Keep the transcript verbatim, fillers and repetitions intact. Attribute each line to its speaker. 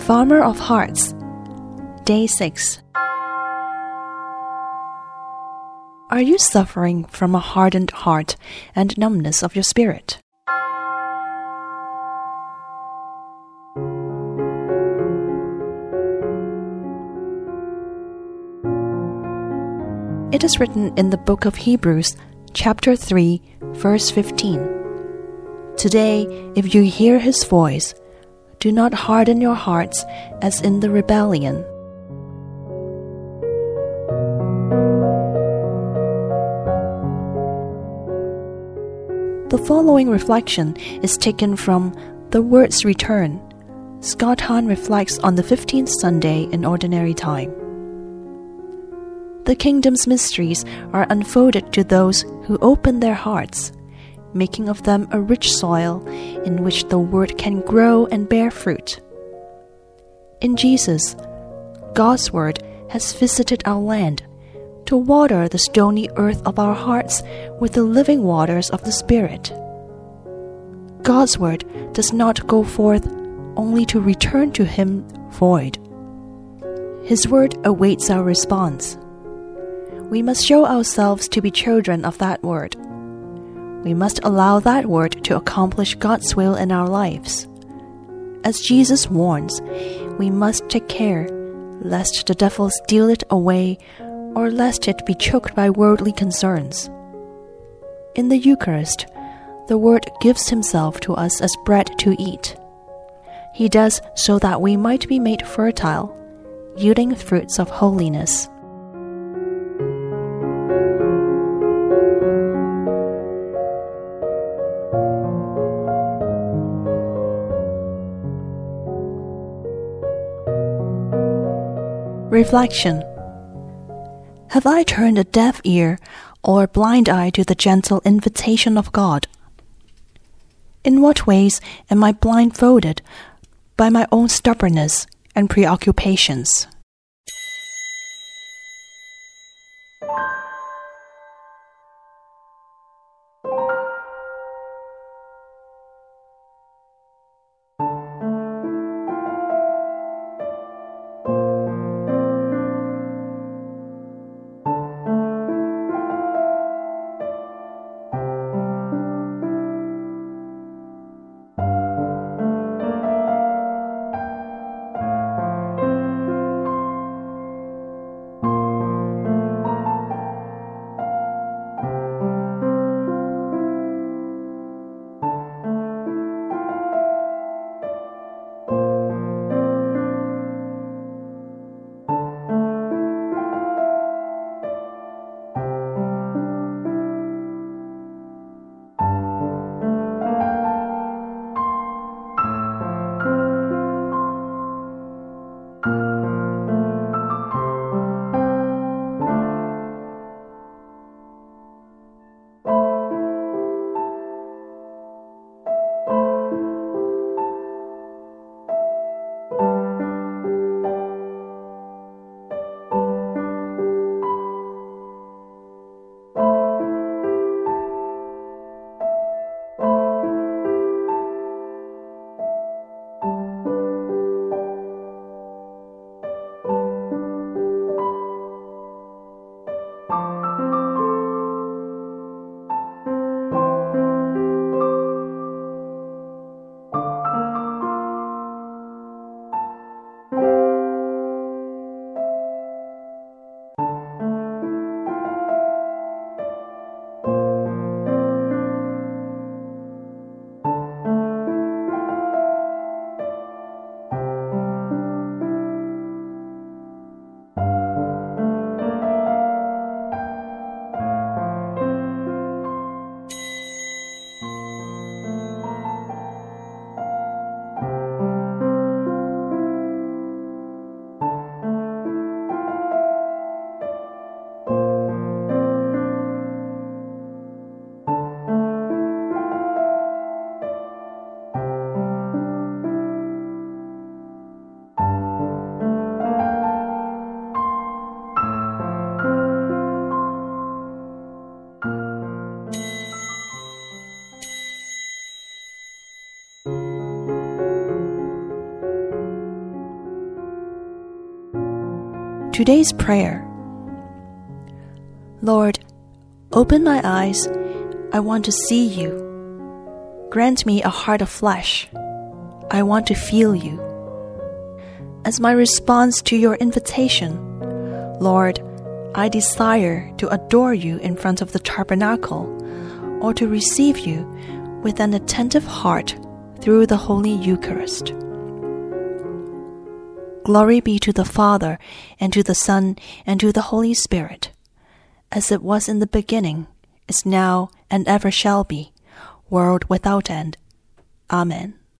Speaker 1: Farmer of Hearts, Day six. Are you suffering from a hardened heart and numbness of your spirit? It is written in the book of Hebrews, chapter three, verse fifteen. Today, if you hear his voice, do not harden your hearts as in the rebellion. The following reflection is taken from The Word's Return. Scott Hahn reflects on the fifteenth Sunday in Ordinary Time. The kingdom's mysteries are unfolded to those who open their hearts, making of them a rich soil in which the word can grow and bear fruit. In Jesus, God's word has visited our land to water the stony earth of our hearts with the living waters of the Spirit. God's word does not go forth only to return to him void. His word awaits our response. We must show ourselves to be children of that word. We must allow that word to accomplish God's will in our lives. As Jesus warns, we must take care lest the devil steal it away or lest it be choked by worldly concerns. In the Eucharist, the Word gives himself to us as bread to eat. He does so that we might be made fertile, yielding fruits of holiness. Reflection. Have I turned a deaf ear or a blind eye to the gentle invitation of God? In what ways am I blindfolded by my own stubbornness and preoccupations? Today's prayer. Lord, open my eyes. I want to see you. Grant me a heart of flesh. I want to feel you. As my response to your invitation, Lord, I desire to adore you in front of the tabernacle, or to receive you with an attentive heart through the Holy Eucharist. Glory be to the Father, and to the Son, and to the Holy Spirit, as it was in the beginning, is now, and ever shall be, world without end. Amen.